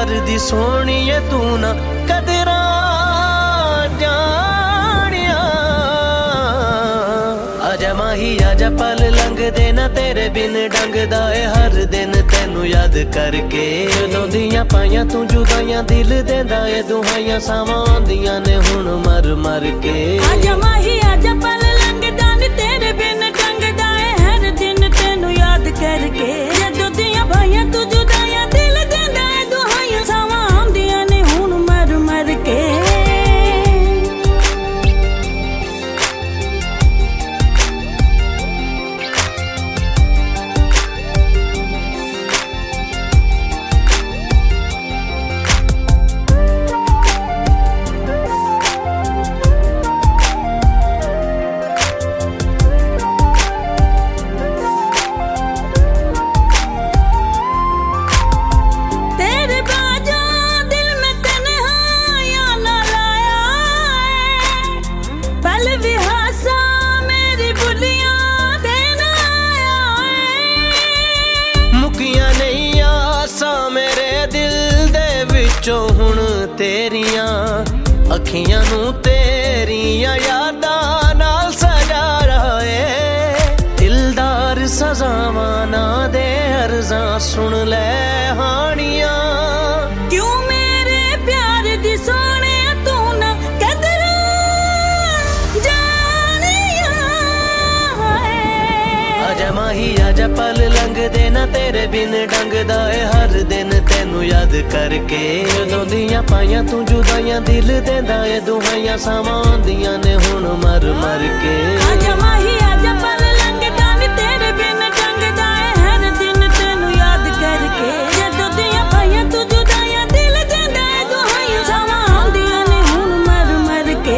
प्यार दी सोहणीए तू ना कदरां जानिया। आजा माही आजा पल लंघदे ना तेरे बिन डंगदा ए हर दिन तेनू याद करके। उदों दियां पाइयां तू जुदाइयां दिल देंदा ए दुहाइयां सावां आंदियां ने हुण मर मर के। आजा माही आजा पल लंघदा नी तेरे बिन डंगदा ए हर दिन तेनू याद करके। जदों दियां पाइयां तू जुदाइयां दिल देंदा ए दुहाइयां सावां आंदियां ने हुण मर मर के। हुण तेरियां अखियां नू तेरियां यादां नाल सजाया है। दिलदार सजावां ना दे अर्ज़ां सुन ले हानियां। क्यों मेरे प्यार दी सोहणे तू ना कदरां जानिया। आजा माही आजा पल लंघदे ना तेरे बिन डंगदा ए हर दिन तेनू याद करके। उदों दियां पाइयां तू जुदाइयां दिल देंदा ए दुहाइयां सावां आंदियां ने हुण मर मर के। आजा माही आजा पल लंघदा नी तेरे बिन डंगदा ए हर दिन तेनू याद करके। जदों दियां पाइयां तू जुदाइयां दिल देंदा ए दुहाइयां सावां आंदियां ने हुण मर मर के।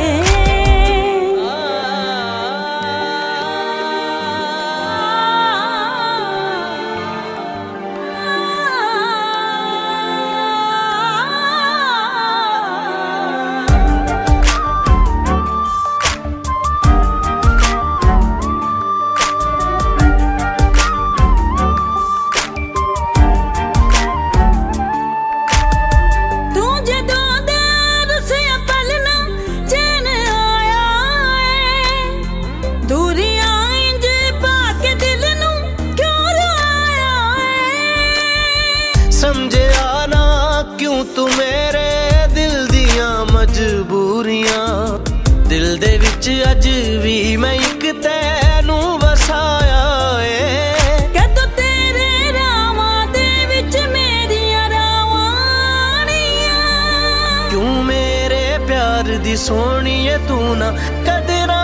समझिया ना क्यों तू मेरे दिल दियां मजबूरियां। दिल दे विच अज भी मैं इक तैनू वसाया है। कदों तेरे रावां दे विच मेरियां रावानियां। क्यों मेरे प्यार दी सोहणीए तू ना कदरां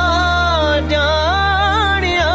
जानिया।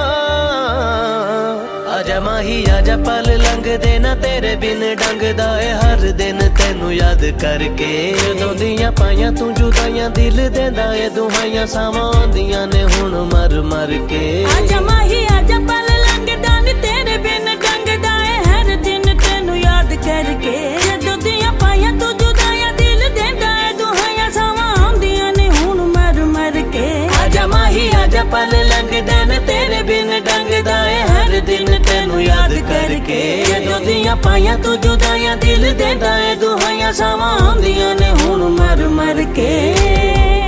आजा माही आजा पल लंघदे ना तेरे बिन डंगदा ए हर दिन तेनू याद करके। उदों दियां पाइयां तू जुदाइयां दिल देंदा ए दुहाइयां सावां आंदियां ने हुण मर मर के। आजा माही आजा पल लंघदा नी तेरे बिन डंगदा ए हर दिन तेनू याद करके। जदों दियां पाइयां तू जुदाइयां दिल देंदा ए दुहाइयां सावां आंदियां ने हुण मर मर के। आजा माही आजा पल लंघदा नी तेरे बिन डंगदा ए हर दिन तेनू याद करके। जदों दियां पाइयां तू जुदाइयां दिल देंदा ए दुहाइयां सावां आंदियां ने हुण मर मर के।